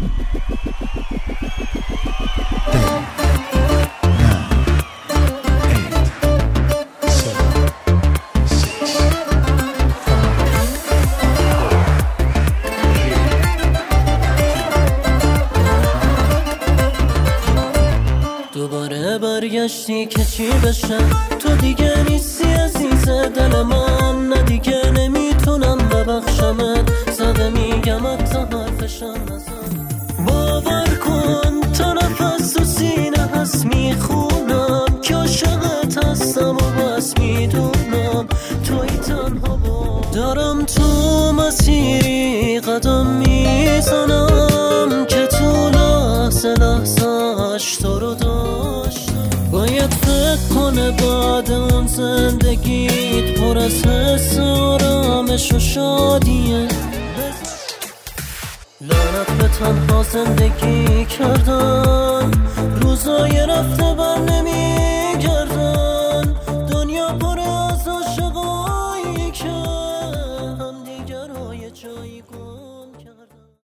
دوباره برگشتی که چی بشم، تو دیگه نیستی عزیز دل من، نه دیگه نمیتونم ببخشمت، زده میگم حتی حرفشم نزن. باور کن تا نفس تو سینه هست میخونم که عاشقت هستم و بس میدونم توی تنها با دارم تو مسیری قدم میزنم که تو لحظه لحظهش تو رو داشتم. باید فکر کنه بعد اون زندگیت پر از حس آرامش و شادیه. لعنت به تنها زندگی کردن، روزای رفته بر